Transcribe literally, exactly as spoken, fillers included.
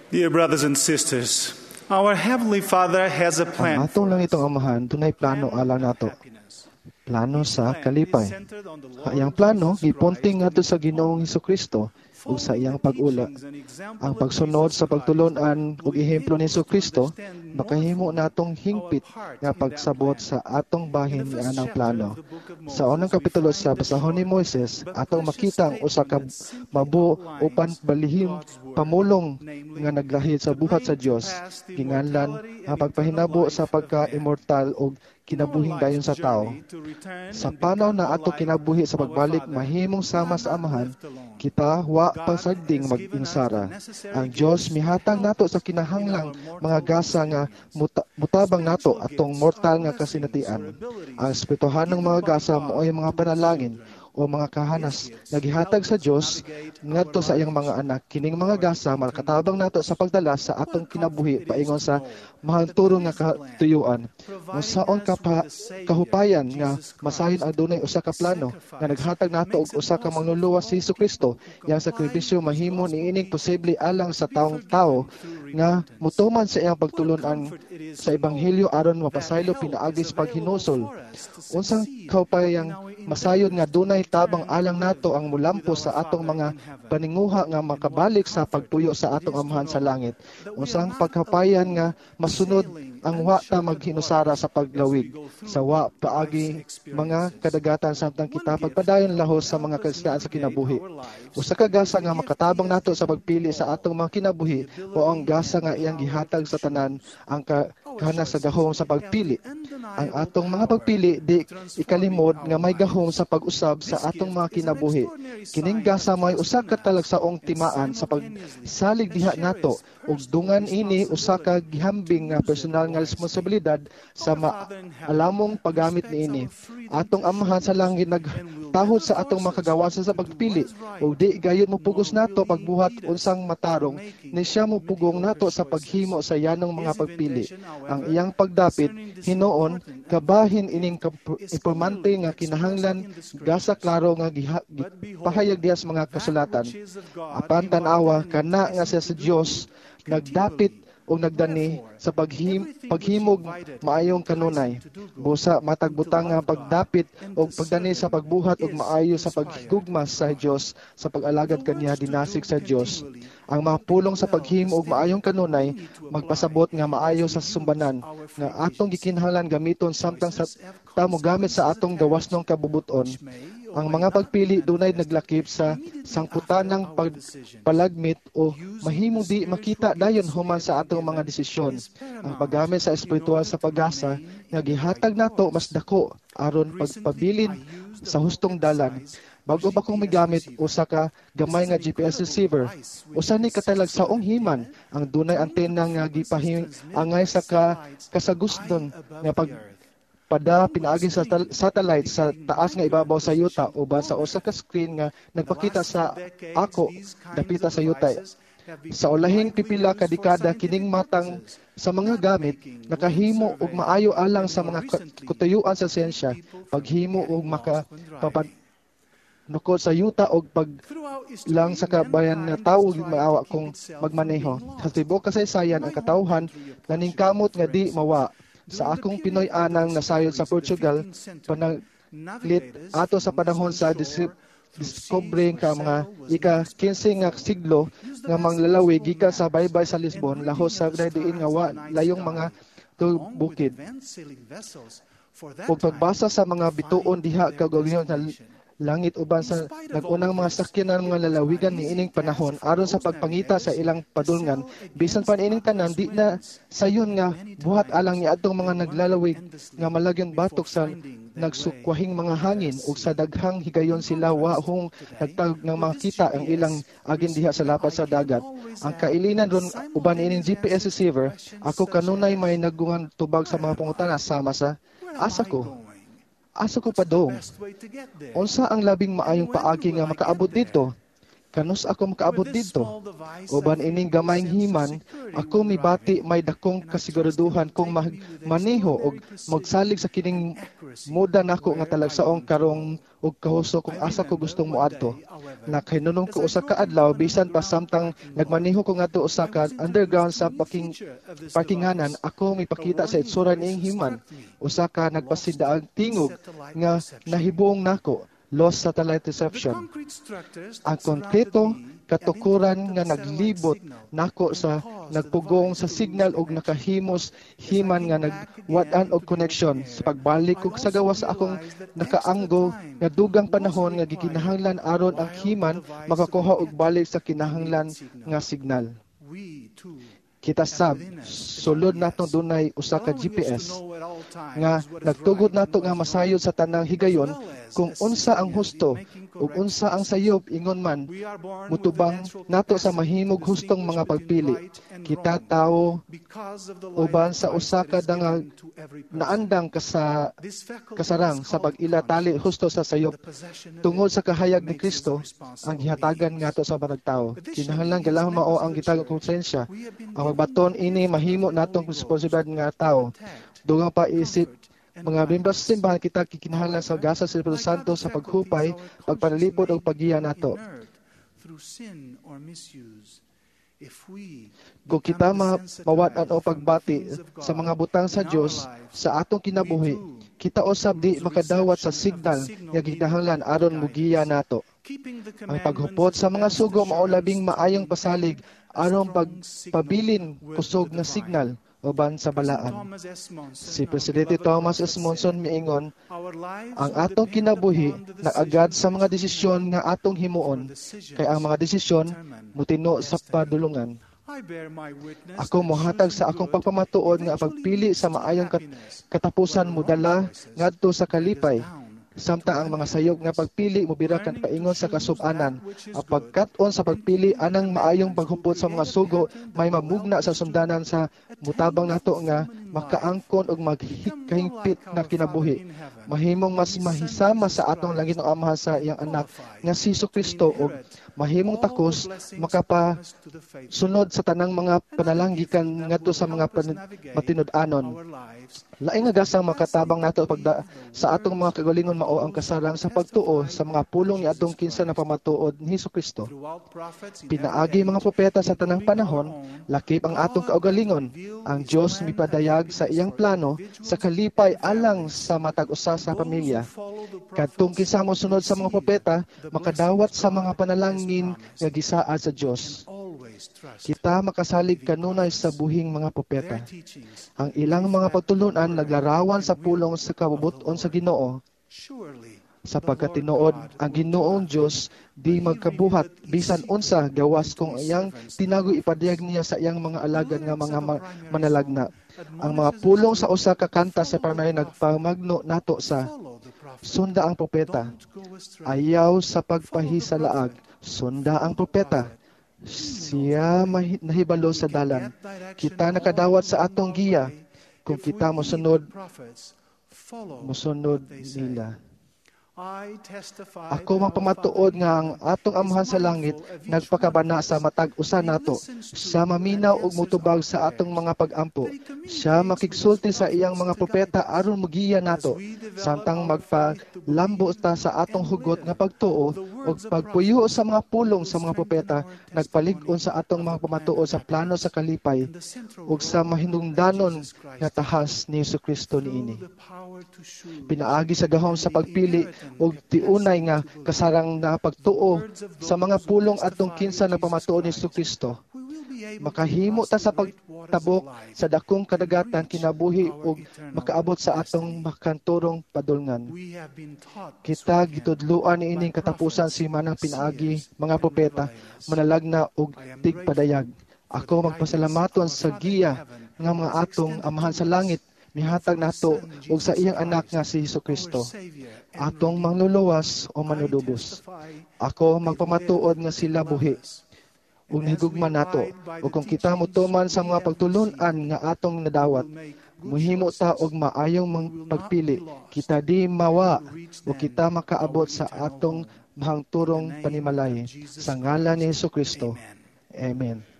Dear brothers and sisters, our Heavenly Father has a Ang plan atong lang itong amahan, dunay plano alang nato. Plano sa kalipay. Iyang plano, gipunting nato sa Ginoong Hesukristo ug sa iyang pag-ula. Ang pagsunod sa pagtulunan ug ehemplo ni Hesukristo, makahimo natong hingpit nga pagsabot sa atong bahin nga anang plano. Sa unang kapitulo sa basahon ni Moises, atong makita ang usa ka mabu upan balihim pamulong nga naglahi sa buhat sa Dios, ginganlan ang pagpahinabo sa pagka-immortal ug kinabuhing dayon sa tao. Sa panaw na ato kinabuhi sa pagbalik mahimong sama sa amahan, kita wa pasagding mag-insara. Ang Dios mihatag nato sa kinahanglang mga gasa nga muta- mutabang nato atong mortal nga kasinatian. Ang espirituhanong mga gasa mo'y mga panalangin o mga kahanas nagihatag sa Dios ngadto sa iyang mga anak. Kining mga gasa makatabang nato sa pagdala sa atong kinabuhi paingon sa mahanturo nga katuyuan. Unsaon ka pa, kahupayan nga masayon adunay usa ka plano nga naghatag nato og usa ka mangluluwas si Hesukristo. Yang sakripisyo mahimo niining posible alang sa taong tao nga mutuman sa iyang pagtulunan sa ebanghelyo aron mapasaylo pinaagi sa paghinusol. Unsang kahupayang masayon nga dunay tabang alang nato ang mulampo sa atong mga paninguha nga makabalik sa pagpuyo sa atong amahan sa langit. Unsang pagkapayan nga masunod ang wa ta maghinusara sa paglawig sa wa paagi mga kadagatan samtang kita pagpadayon lahos sa mga kaistaan sa kinabuhi. Usa ka gasa nga makatabang nato sa pagpili sa atong mga kinabuhi o ang gasa nga iyang gihatag sa tanan ang ka kana sa gahom sa pagpili. Ang atong mga pagpili di ikalimod nga may gahom sa pag-usab sa atong mga kinabuhi. Kining gasa may usa ka talagsaong timaan sa pagsalig diha nato ug dungan ini usa ka gihambing nga personal nga responsibilidad sa maalamong paggamit niini. Atong amahan sa langit nagtahod sa atong mga kagawasan sa pagpili ug di gayud mo pugos nato pagbuhat unsang matarong ni siya mo pugong nato sa paghimo sa yanong mga pagpili. Ang iyang pagdapit hinuon kabahin ining impormante nga kinahanglan gasa klaro nga giha, pahayag diha sa mga kasulatan. Apan tan-awa kana nga siya sa Dios nagdapit o nagdani sa paghim, paghimog maayong kanunay. Busa matagbutang nga pagdapit o pagdani sa pagbuhat ug maayo sa paghigugmas sa Dios sa pag-alagad kaniya dinasig sa Dios. Ang mapulong sa paghimo og maayong kanunay magpasabot nga maayo sa sumbanan nga atong gikinahanglan gamiton samtang sa tamo gamit sa atong gawasnong kabubuton. Ang mga pagpili dunay naglakip sa sangputanang pagpalagmit o mahimo di makita dayon human sa atong mga desisyon. Ang paggamit sa espiritual sa pag-asa nga gihatag nato mas dako aron pagpabilin sa hustong dalan. Bago ba kong migamit usa ka gamay nga G P S receiver, usa ni katalagsaong himan ang dunay antena nga gipahingay sa ka, kasaguston nga pag pada pinaagi sa satellite sa taas nga ibabaw sa yuta uban sa usa ka screen nga nagpakita sa ako dapita sa yuta. Sa ulahing pipila ka dekada kining matang sa mga gamit nakahimo og maayo alang sa mga kutuyuan sa siyensya, paghimo og makapapad nukod sa yuta og pag lang sa kabayan nga tawo maawa kung magmaneho. Sa tibok kasaysayan ang katawhan naningkamot nga di mawa. Sa akong Pinoy anang nasayod sa Portugal, panaglit ato sa panahon sa discovering ka mga ika-kinse nga siglo nga manglalawi gikan sa baybay sa Lisbon, lahos sa diin nga wa layong mga bukid. Ug pagbasa sa mga bituon diha kagawon sa langit uban sa nagunang mga sakyanan mga lalawigan ni ining panahon aron sa pagpangita sa ilang padulngan bisan pa ining tanan di na sayon nga buhat alang ni adtong mga naglalawig nga malagyon batok sa nagsukwahing mga hangin ug sa daghang higayon sila wa hong nagtag ng mga kita ang ilang agin diha sa lapad sa dagat. Ang kailinan ron uban ining G P S receiver ako kanunay may nagungan tubag sa mga pangutana sama sa asa ko. Asa ko pa dong? Unsa ang labing maayong paagi nga makaabot dito? Kanus ako makaabot dito. Uban ining gamayng himan, ako mibati may dakong kasiguraduhan kung mag maniho o magsalig sa kining muda nako nga talagsaong karong ug kahuso kung asa ko gustong moadto. Nakahinunong ko usa ka adlaw bisan pa samtang nagmaniho ko ngadto usa ka underground sa parking parkinganan, ako mipakita sa itsura niing himan. Usa ka nagpasindaang tingog nga nahibong nako. Lost satellite reception. Ang konkreto katukuran nga naglibot nako sa nagpugong sa signal og nakahimos himan nga nagwad-an og connection. Sa pagbalik ko sa gawas sa akong nakaanggo nga dugang panahon nga gikinahanglan aron ang himan makakuha og balik sa kinahanglan nga signal. Kita sab, sulod natong dunay usa ka G P S nga nagtugod nato nga masayod sa tanang higayon kung unsa ang husto ug unsa ang sayop ingon man mutubang nato sa mahimog hustong mga pagpili. Kita tawo uban sa usa ka danga naandang kasa kasarang sa pag-ila tali husto sa sayop tungod sa kahayag ni Kristo ang gihatagan ngato sa barag tawo. Kinahanglan galaw mao ang gitagong konsensya. Ang magbaton ini mahimo natong responsibilidad nga tawo. Dugang pa isip mga membro sa simbahan kita kikinahanglan sa gasa sa Espiritu Santo sa paghupay, pagpanalipod o paggiya nato. Kung kita ma- mawad-an o pagbati sa mga butang sa Dios sa atong kinabuhi, kita usab di makadawat sa signal nga kinahanglan aron mugiya nato. Ang paghupot sa mga sugo mao labing maayong pasalig aron pagpabilin kusog nga signal uban sa balaan. Si Presidente Thomas S. Monson miingon, ang atong kinabuhi naagad sa mga desisyon nga atong himuon, kay ang mga desisyon mutino sa padulungan. Ako mohatag sa akong pagpamatuod nga pagpili sa maayong katapusan mudala ngadto sa kalipay. Samtang ang mga sayop nga pagpili mobirakan paingon sa kasub-anan. Ang pagkat-on sa pagpili anang maayong paghupot sa mga sugo may mamugna sa sundanan sa mutabang nato nga makaangkon og maghikahingpit na kinabuhi. Mahimong mas mahisama sa atong langit nga Ama sa iyang anak nga si Jesu-Kristo og mahimong takos makapasunod sa tanang mga panalanggikan ngadto sa mga matinud-anon. Laing nga gasang makatabang nato pagda sa atong mga kagalingon mao ang kasarang sa pagtuo sa mga pulong ni atong kinsa na pamatuod ni Jesu-Kristo. Pinaagi mga propeta sa tanang panahon, lakip ang atong kaugalingon. Ang Dios mipadayag sa iyang plano sa kalipay alang sa matag usa sa pamilya. Kadtong kinsa mosunod sa mga propeta, makadawat sa mga panalangin nga gisaad sa Dios. Kita makasalig kanunay sa buhing mga propeta. Ang ilang mga pagtulunan naglarawan sa pulong sa kabubuton sa Ginoo. Sapagkat tinuod ang Ginoong Dios di magkabuhat bisan unsa gawas kung iyang tinago ipadayag niya sa iyang mga alagad nga mga manalagna. Ang mga pulong sa usa ka kanta sa pamay nagpamagno nato sa sunda ang propeta. Ayaw sa pagpahisalaag, sunda ang propeta. Siya mahi- nahibalo sa dalan. Kita nakadawat sa atong giya. Kung kita mosunod, mosunod nila. Ako magpamatuod nga ang atong Amahan sa langit nagpakabana sa matag usa nato. Siya maminaw ug mutubag sa atong mga pag-ampo. Siya makigsulti sa iyang mga propeta aron mugiya nato. Samtang magpalambo ta sa atong hugot nga pagtuo ug pagpuyo sa mga pulong sa mga propeta, nagpalig-on sa atong mga pamatuod sa plano sa kalipay ug sa mahinungdanon nga tahas ni Jesu-Kristo niini. Pinaagi sa gahom sa pagpili ug tiunay nga kasarang na pagtuo sa mga pulong atong kinsa na pamatuod ni Jesu-Kristo. Makahimo ta sa pagtabok sa dakong kadagatan kinabuhi ug makaabot sa atong makanturong padulngan. Kita gitudloan niining katapusan si manang pinaagi mga propeta, manalagna ug tigpadayag. Ako magpasalamaton sa giya nga mga atong Amahan sa langit mihatag nato ug sa iyang anak nga si Jesu-Kristo, atong mangluluwas o manudubos. Ako magpamatuod nga sila buhi ug nahigugma nato. Ug kung kita motuman sa mga pagtulunan nga atong nadawat, muhimo ta og maayong pagpili. Kita di mawa o kita makaabot sa atong mahang turong panimalay sa ngalan ni Jesu Kristo. Amen.